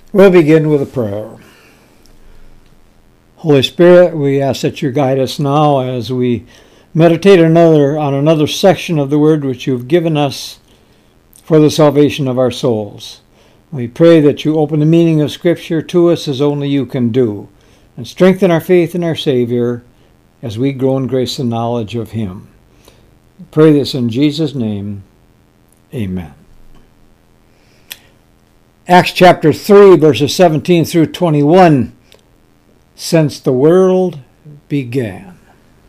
We'll begin with a prayer. Holy Spirit, we ask that you guide us now as we meditate on another section of the Word which you've given us for the salvation of our souls. We pray that you open the meaning of Scripture to us as only you can do, and strengthen our faith in our Savior as we grow in grace and knowledge of Him. We pray this in Jesus' name. Amen. Acts chapter 3, verses 17 through 21. Since the world began.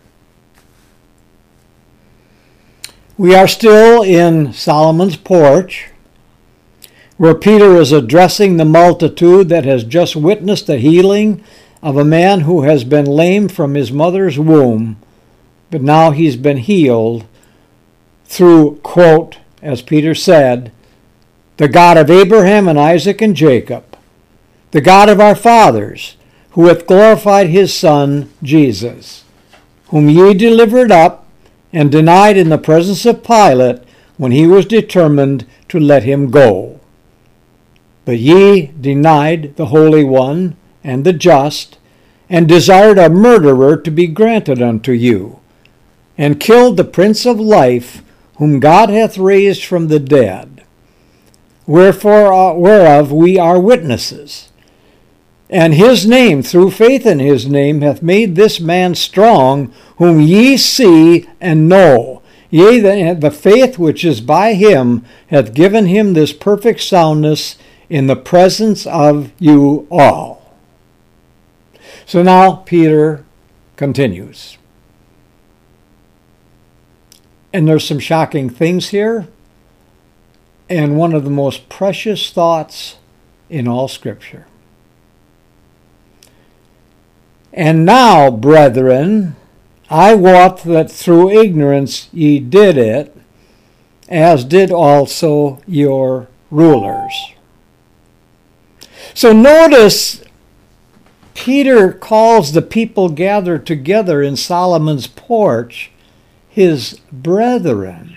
We are still in Solomon's porch, where Peter is addressing the multitude that has just witnessed the healing of a man who has been lame from his mother's womb, but now he's been healed through, quote, as Peter said, the God of Abraham and Isaac and Jacob, the God of our fathers, who hath glorified his Son, Jesus, whom ye delivered up and denied in the presence of Pilate when he was determined to let him go. But ye denied the Holy One and the just, and desired a murderer to be granted unto you, and killed the Prince of Life, whom God hath raised from the dead, whereof we are witnesses. And his name, through faith in his name, hath made this man strong, whom ye see and know. Yea, the faith which is by him hath given him this perfect soundness in the presence of you all. So now Peter continues. And there's some shocking things here, and one of the most precious thoughts in all Scripture. And now, brethren, I wot that through ignorance ye did it, as did also your rulers. So notice Peter calls the people gathered together in Solomon's porch his brethren.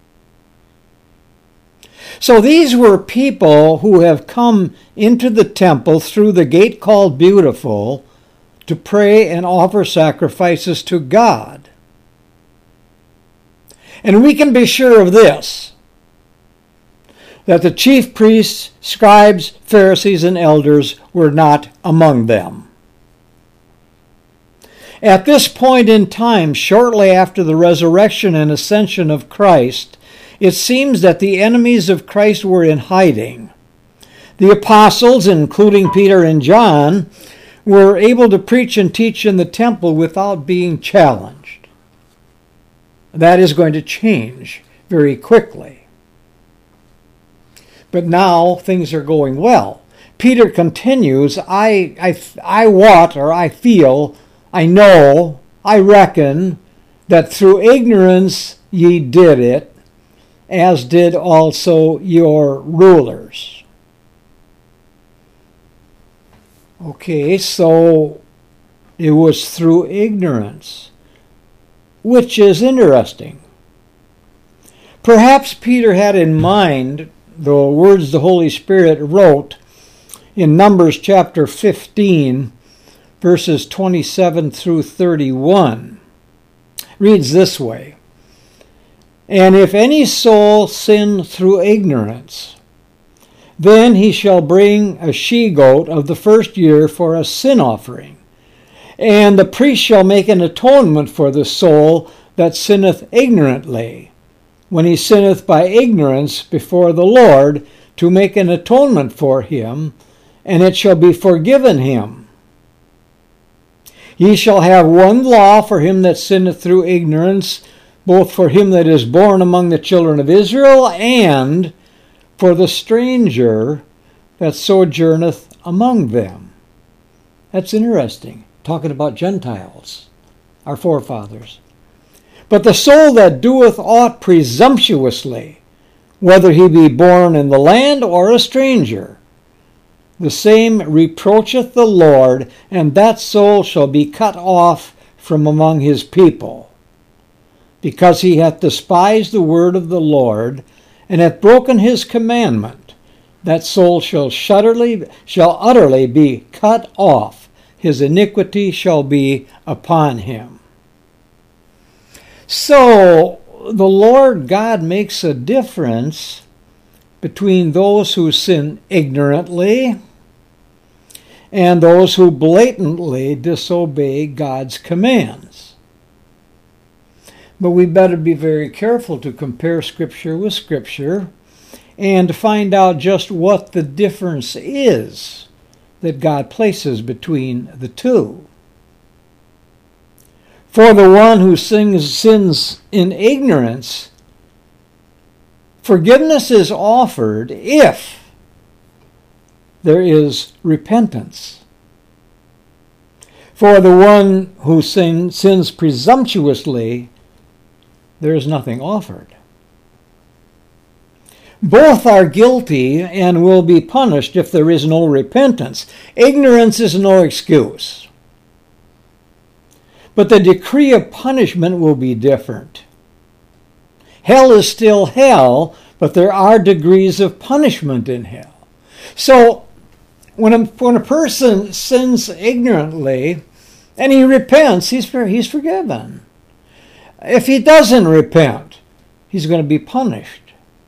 So these were people who have come into the temple through the gate called Beautiful to pray and offer sacrifices to God. And we can be sure of this, that the chief priests, scribes, Pharisees, and elders were not among them. At this point in time, shortly after the resurrection and ascension of Christ, it seems that the enemies of Christ were in hiding. The apostles, including Peter and John, were able to preach and teach in the temple without being challenged. That is going to change very quickly. But now things are going well. Peter continues, I wot, or I feel, I know, I reckon, that through ignorance ye did it, as did also your rulers. Okay, so it was through ignorance, which is interesting. Perhaps Peter had in mind the words the Holy Spirit wrote in Numbers chapter 15, verses 27 through 31. Reads this way, And if any soul sin through ignorance, then he shall bring a she-goat of the first year for a sin offering. And the priest shall make an atonement for the soul that sinneth ignorantly, when he sinneth by ignorance before the Lord, to make an atonement for him, and it shall be forgiven him. Ye shall have one law for him that sinneth through ignorance, both for him that is born among the children of Israel, and for the stranger that sojourneth among them. That's interesting, talking about Gentiles, our forefathers. But the soul that doeth aught presumptuously, whether he be born in the land or a stranger, the same reproacheth the Lord, and that soul shall be cut off from among his people, because he hath despised the word of the Lord, and hath broken his commandment, that soul shall utterly be cut off. His iniquity shall be upon him. So the Lord God makes a difference between those who sin ignorantly and those who blatantly disobey God's commands. But we better be very careful to compare Scripture with Scripture and to find out just what the difference is that God places between the two. For the one who sins in ignorance, forgiveness is offered if there is repentance. For the one who sins presumptuously, there is nothing offered. Both are guilty and will be punished if there is no repentance. Ignorance is no excuse. But the decree of punishment will be different. Hell is still hell, but there are degrees of punishment in hell. So when a person sins ignorantly and he repents, he's forgiven. If he doesn't repent, he's going to be punished.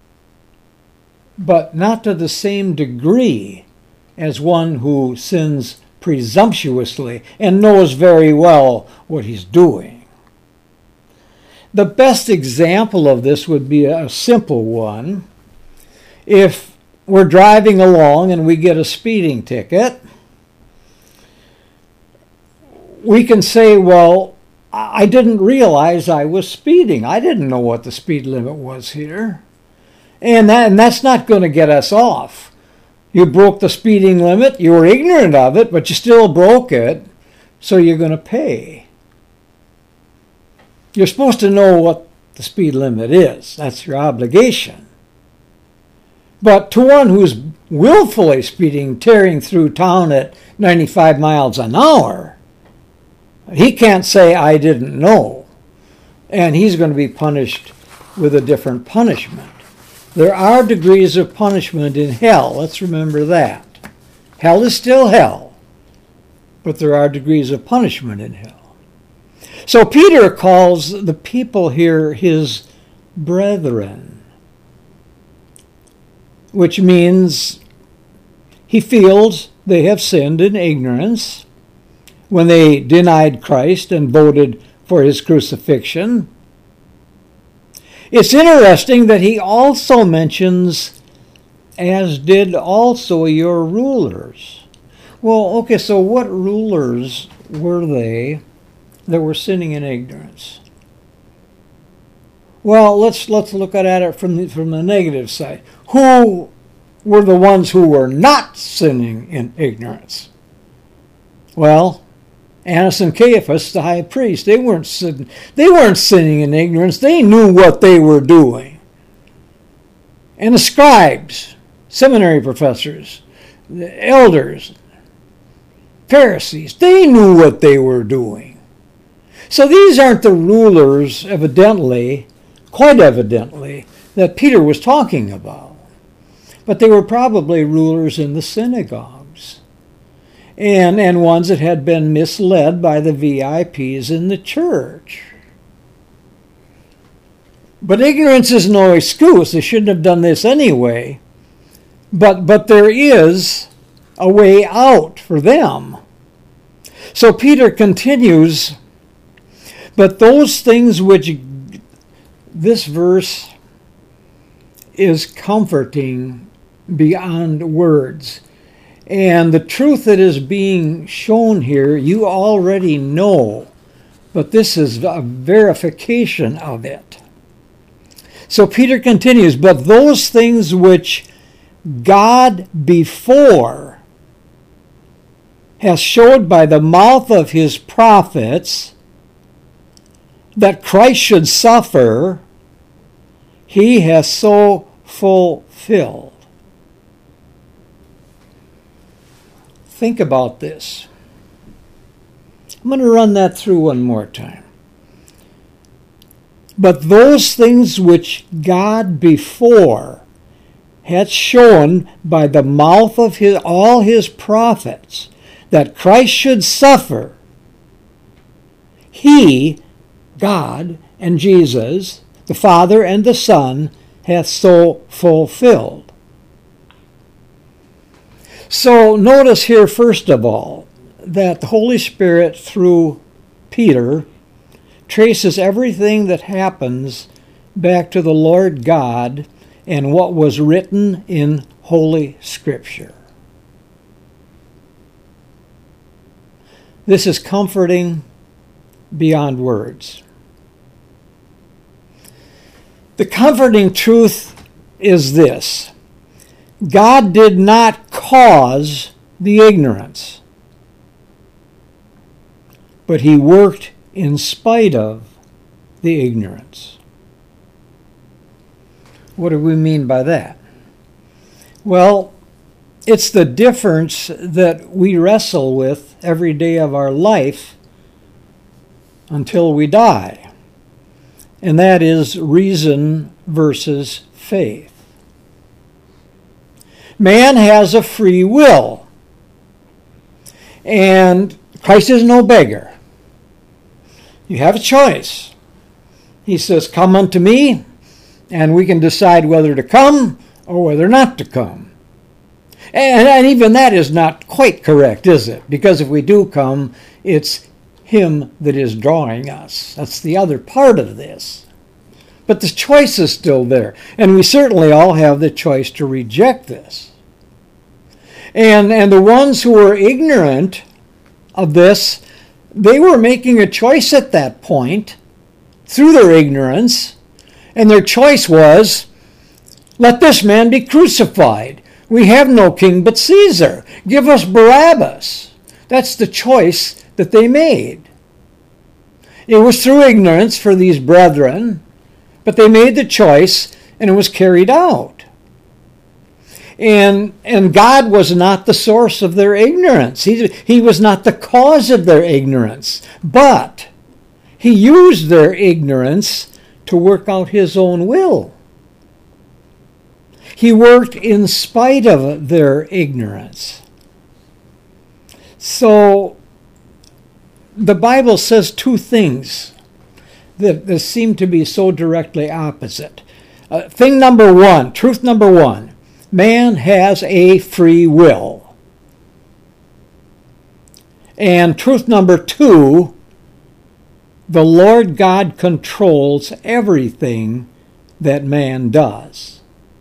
But not to the same degree as one who sins presumptuously and knows very well what he's doing. The best example of this would be a simple one. If we're driving along and we get a speeding ticket, we can say, well, I didn't realize I was speeding. I didn't know what the speed limit was here. And that's not going to get us off. You broke the speeding limit. You were ignorant of it, but you still broke it, so you're going to pay. You're supposed to know what the speed limit is. That's your obligation. But to one who's willfully speeding, tearing through town at 95 miles an hour, he can't say, I didn't know. And he's going to be punished with a different punishment. There are degrees of punishment in hell. Let's remember that. Hell is still hell, but there are degrees of punishment in hell. So Peter calls the people here his brethren, which means he feels they have sinned in ignorance when they denied Christ and voted for his crucifixion. It's interesting that he also mentions, as did also your rulers. Well, okay, so what rulers were they that were sinning in ignorance? Well, let's look at it from the negative side. Who were the ones who were not sinning in ignorance? Well, Annas and Caiaphas, the high priest, they weren't sinning in ignorance. They knew what they were doing. And the scribes, seminary professors, the elders, Pharisees, they knew what they were doing. So these aren't the rulers, quite evidently, that Peter was talking about. But they were probably rulers in the synagogues. And ones that had been misled by the VIPs in the church. But ignorance is no excuse. They shouldn't have done this anyway. But there is a way out for them. So Peter continues, but those things which this verse is comforting beyond words. And the truth that is being shown here, you already know, but this is a verification of it. So Peter continues, but those things which God before has showed by the mouth of his prophets that Christ should suffer, he has so fulfilled. Think about this. I'm going to run that through one more time. But those things which God before hath shown by the mouth of all his prophets that Christ should suffer, he, God and Jesus, the Father and the Son, hath so fulfilled. So notice here, first of all, that the Holy Spirit, through Peter, traces everything that happens back to the Lord God and what was written in Holy Scripture. This is comforting beyond words. The comforting truth is this: God did not cause the ignorance, but he worked in spite of the ignorance. What do we mean by that? Well, it's the difference that we wrestle with every day of our life until we die. And that is reason versus faith. Man has a free will. And Christ is no beggar. You have a choice. He says, "Come unto me," and we can decide whether to come or whether not to come. And even that is not quite correct, is it? Because if we do come, it's him that is drawing us. That's the other part of this. But the choice is still there. And we certainly all have the choice to reject this. And the ones who were ignorant of this, they were making a choice at that point through their ignorance. And their choice was, let this man be crucified. We have no king but Caesar. Give us Barabbas. That's the choice that they made. It was through ignorance for these brethren, but they made the choice and it was carried out. And God was not the source of their ignorance. He was not the cause of their ignorance. But he used their ignorance to work out his own will. He worked in spite of their ignorance. So the Bible says two things that seem to be so directly opposite. Thing number one, truth number one, man has a free will. And truth number two, the Lord God controls everything that man does.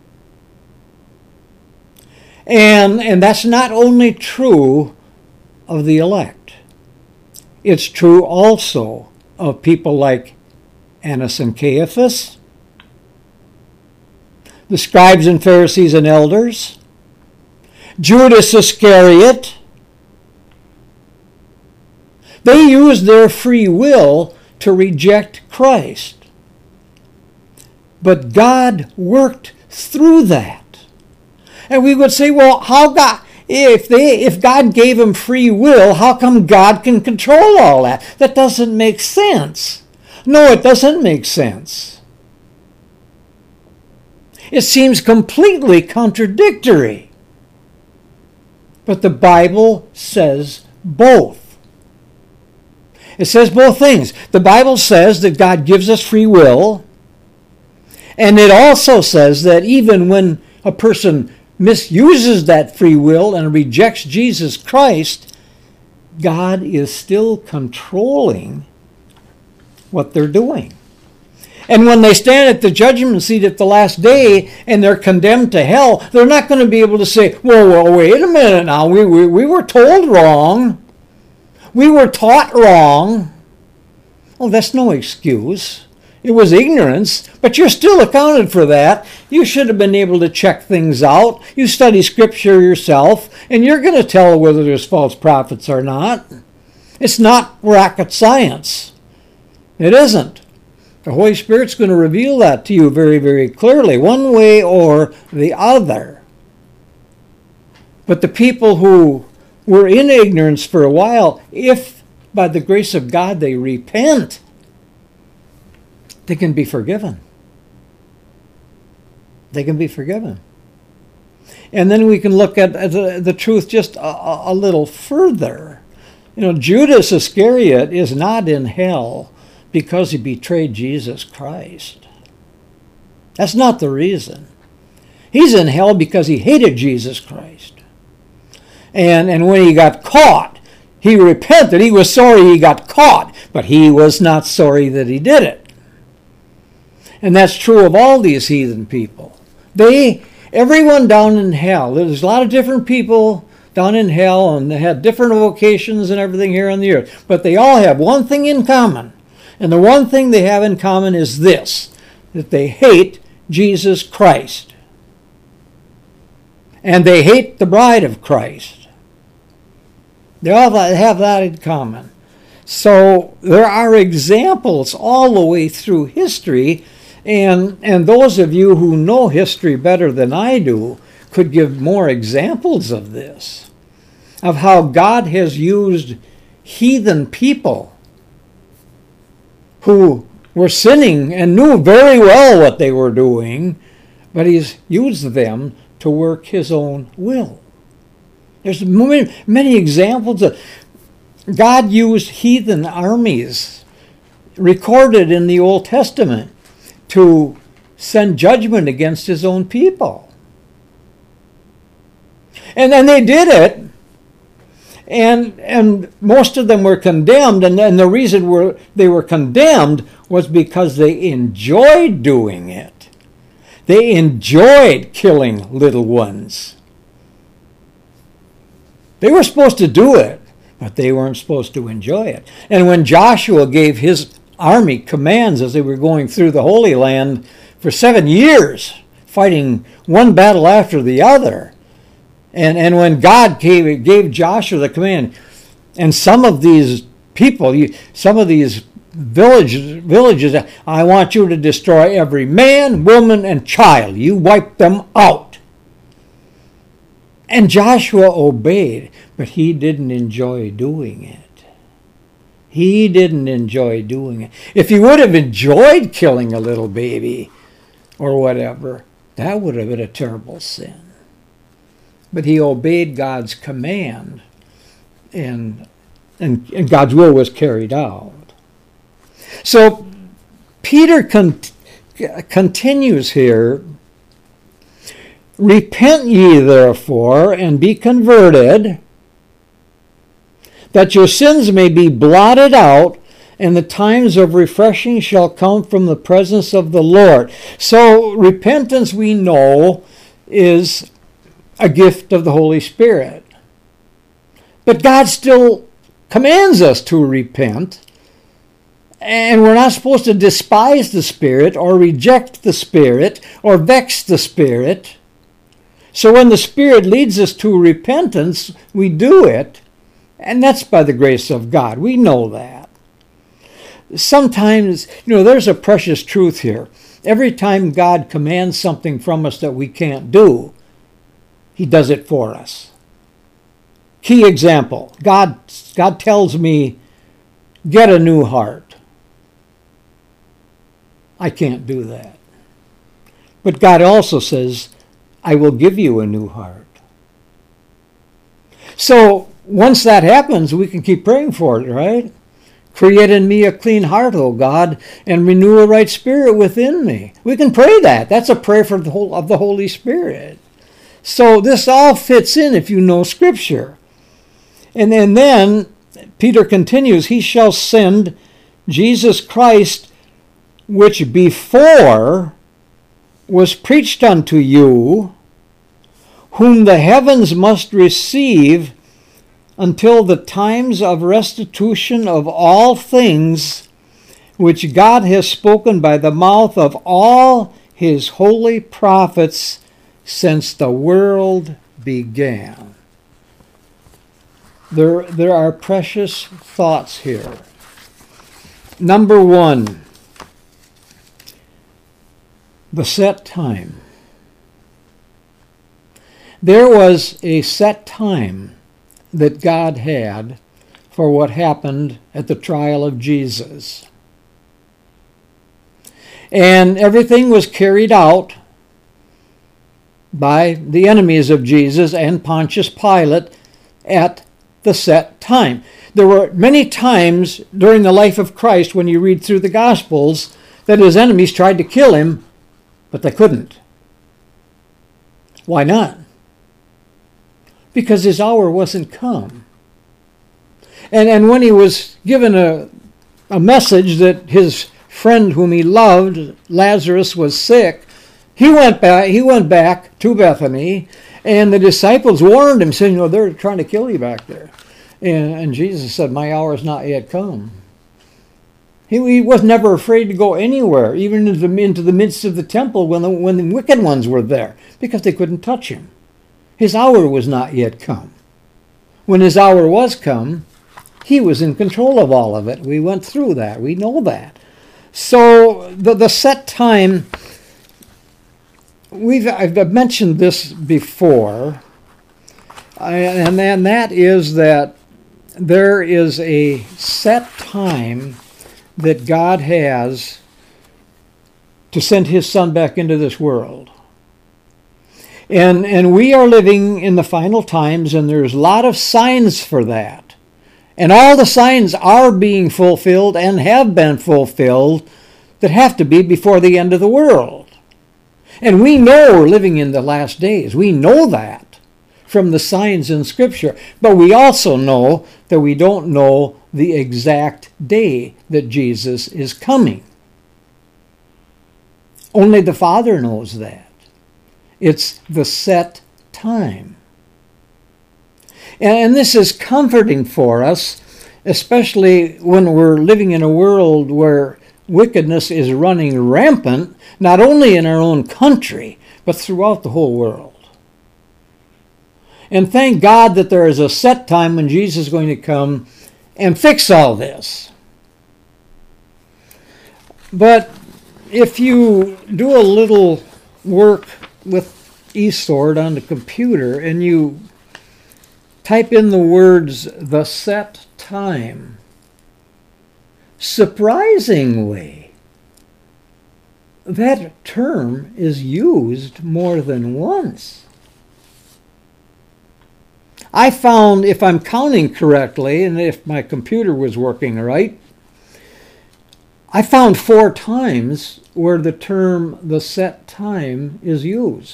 And that's not only true of the elect. It's true also of people like Annas and Caiaphas, the scribes and Pharisees and elders, Judas Iscariot. They used their free will to reject Christ. But God worked through that. And we would say, well, how God, if God gave them free will, how come God can control all that? That doesn't make sense. No, it doesn't make sense. It seems completely contradictory. But the Bible says both. It says both things. The Bible says that God gives us free will, and it also says that even when a person misuses that free will and rejects Jesus Christ, God is still controlling what they're doing. And when they stand at the judgment seat at the last day and they're condemned to hell, they're not going to be able to say, well, wait a minute now, we were told wrong. We were taught wrong. Well, that's no excuse. It was ignorance, but you're still accounted for that. You should have been able to check things out. You study Scripture yourself, and you're going to tell whether there's false prophets or not. It's not rocket science. It isn't. The Holy Spirit's going to reveal that to you very, very clearly, one way or the other. But the people who were in ignorance for a while, if by the grace of God they repent, they can be forgiven. They can be forgiven. And then we can look at the truth just a little further. Judas Iscariot is not in hell because he betrayed Jesus Christ. That's not the reason. He's in hell because he hated Jesus Christ. And when he got caught, he repented. He was sorry he got caught, but he was not sorry that he did it. And that's true of all these heathen people. Everyone down in hell, there's a lot of different people down in hell, and they had different vocations and everything here on the earth. But they all have one thing in common. And the one thing they have in common is this, that they hate Jesus Christ. And they hate the bride of Christ. They all have that in common. So there are examples all the way through history, and those of you who know history better than I do could give more examples of this, of how God has used heathen people who were sinning and knew very well what they were doing, but he's used them to work his own will. There's many examples of God used heathen armies recorded in the Old Testament to send judgment against his own people. And then they did it, and most of them were condemned, and the reason they were condemned was because they enjoyed doing it. They enjoyed killing little ones. They were supposed to do it, but they weren't supposed to enjoy it. And when Joshua gave his army commands as they were going through the Holy Land for 7 years, fighting one battle after the other, and when God gave Joshua the command, and some of these people, some of these villages, I want you to destroy every man, woman, and child. You wipe them out. And Joshua obeyed, but he didn't enjoy doing it. He didn't enjoy doing it. If he would have enjoyed killing a little baby or whatever, that would have been a terrible sin. But he obeyed God's command, and God's will was carried out. So Peter continues here, repent ye therefore, and be converted, that your sins may be blotted out, and the times of refreshing shall come from the presence of the Lord. So repentance, we know, is a gift of the Holy Spirit. But God still commands us to repent, and we're not supposed to despise the Spirit or reject the Spirit or vex the Spirit. So when the Spirit leads us to repentance, we do it, and that's by the grace of God. We know that. Sometimes, there's a precious truth here. Every time God commands something from us that we can't do, he does it for us. Key example, God tells me, get a new heart. I can't do that. But God also says, I will give you a new heart. So once that happens, we can keep praying for it, right? Create in me a clean heart, O God, and renew a right spirit within me. We can pray that. That's a prayer for of the Holy Spirit. So this all fits in if you know Scripture. And then Peter continues, he shall send Jesus Christ, which before was preached unto you, whom the heavens must receive until the times of restitution of all things, which God has spoken by the mouth of all his holy prophets since the world began. There are precious thoughts here. Number one, the set time. There was a set time that God had for what happened at the trial of Jesus. And everything was carried out by the enemies of Jesus and Pontius Pilate at the set time. There were many times during the life of Christ, when you read through the Gospels, that his enemies tried to kill him, but they couldn't. Why not? Because his hour wasn't come. And when he was given a message that his friend whom he loved, Lazarus, was sick, he went back to Bethany, and the disciples warned him, saying, they're trying to kill you back there. And Jesus said, my hour has not yet come. He was never afraid to go anywhere, even into the midst of the temple when the wicked ones were there, because they couldn't touch him. His hour was not yet come. When his hour was come, he was in control of all of it. We went through that. We know that. So the set time, I've mentioned this before, and that is that there is a set time that God has to send his Son back into this world. And we are living in the final times, and there's a lot of signs for that. And all the signs are being fulfilled and have been fulfilled that have to be before the end of the world. And we know we're living in the last days. We know that from the signs in Scripture. But we also know that we don't know the exact day that Jesus is coming. Only the Father knows that. It's the set time. And this is comforting for us, especially when we're living in a world where wickedness is running rampant, not only in our own country, but throughout the whole world. And thank God that there is a set time when Jesus is going to come and fix all this. But if you do a little work with eSword on the computer and you type in the words, the set time, surprisingly, that term is used more than once. I found, if I'm counting correctly, and if my computer was working right, I found 4 times where the term the set time is used.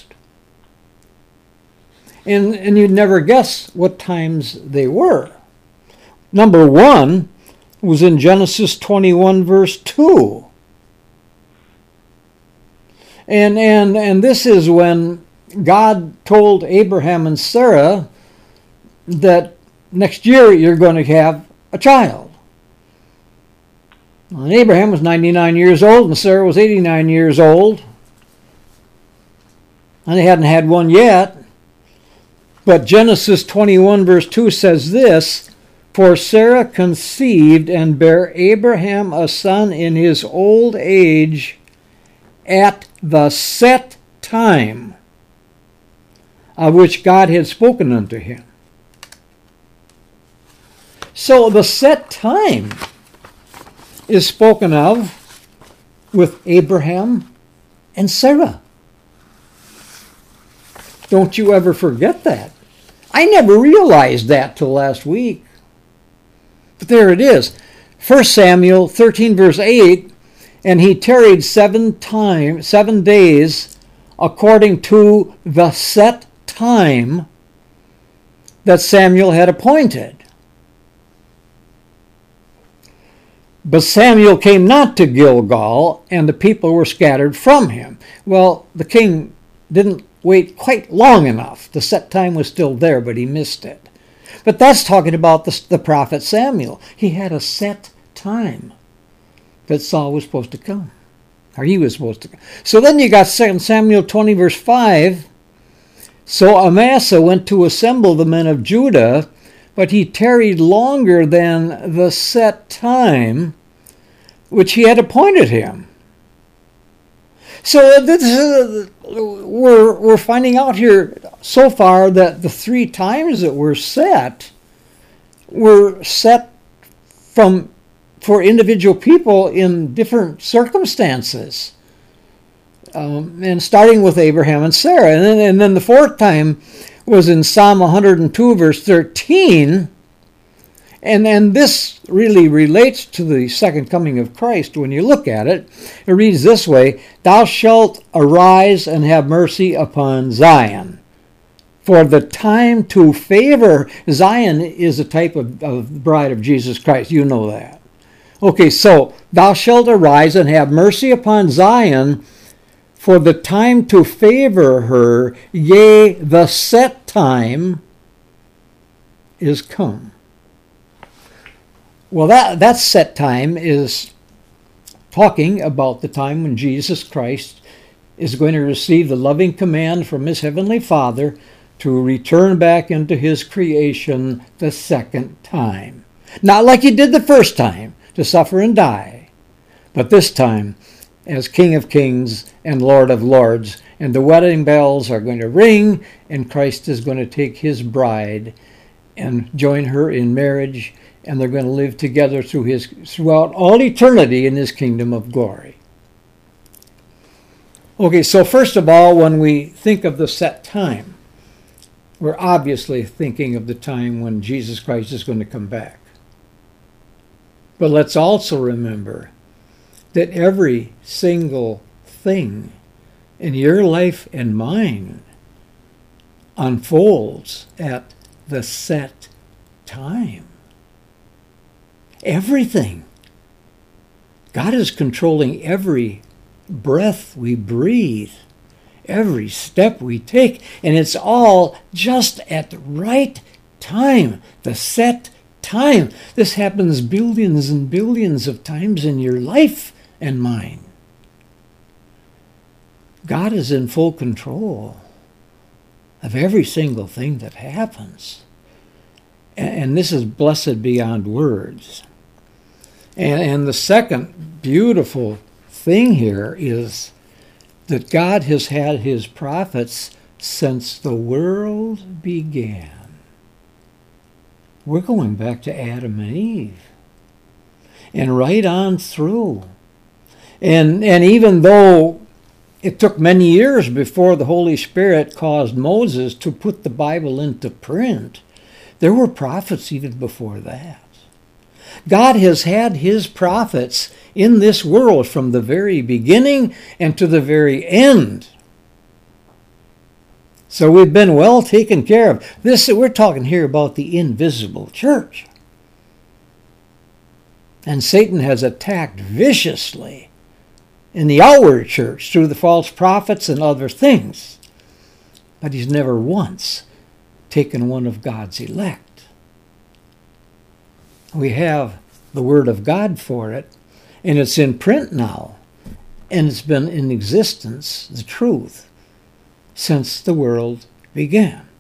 And you'd never guess what times they were. Number 1 was in Genesis 21, verse 2. And this is when God told Abraham and Sarah that next year you're going to have a child. And Abraham was 99 years old and Sarah was 89 years old. And they hadn't had one yet. But Genesis 21 verse 2 says this, for Sarah conceived and bare Abraham a son in his old age at the set time of which God had spoken unto him. So the set time is spoken of with Abraham and Sarah. Don't you ever forget that. I never realized that till last week. But there it is. 1 Samuel 13 verse 8, and he tarried 7 days according to the set time that Samuel had appointed. But Samuel came not to Gilgal, and the people were scattered from him. Well, the king didn't wait quite long enough. The set time was still there, but he missed it. But that's talking about the prophet Samuel. He had a set time that Saul was supposed to come, or he was supposed to come. So then you got 2 Samuel 20, verse 5. So Amasa went to assemble the men of Judah, but he tarried longer than the set time which he had appointed him. So this we're finding out here so far that the 3 times that were set for individual people in different circumstances. and starting with Abraham and Sarah. And then the fourth time was in Psalm 102, verse 13. And this really relates to the second coming of Christ. When you look at it, it reads this way: Thou shalt arise and have mercy upon Zion. For the time to favor, Zion is a type of the bride of Jesus Christ. You know that. Okay, so thou shalt arise and have mercy upon Zion, for the time to favor her, yea, the set time is come. Well, that set time is talking about the time when Jesus Christ is going to receive the loving command from his heavenly Father to return back into his creation the second time. Not like he did the first time, to suffer and die, but this time as King of Kings and Lord of Lords, and the wedding bells are going to ring, and Christ is going to take his bride and join her in marriage, and they're going to live together throughout all eternity in his kingdom of glory. Okay, so first of all, when we think of the set time, we're obviously thinking of the time when Jesus Christ is going to come back. But let's also remember that every single thing in your life and mine unfolds at the set time. Everything. God is controlling every breath we breathe, every step we take, and it's all just at the right time, the set time. This happens billions and billions of times in your life and mine. God is in full control of every single thing that happens. And this is blessed beyond words. And the second beautiful thing here is that God has had his prophets since the world began. We're going back to Adam and Eve. And right on through. And even though it took many years before the Holy Spirit caused Moses to put the Bible into print, there were prophets even before that. God has had his prophets in this world from the very beginning and to the very end. So we've been well taken care of. We're talking here about the invisible church. And Satan has attacked viciously in the outward church through the false prophets and other things. But he's never once taken one of God's elect. We have the Word of God for it, and it's in print now, and it's been in existence, the truth, since the world began.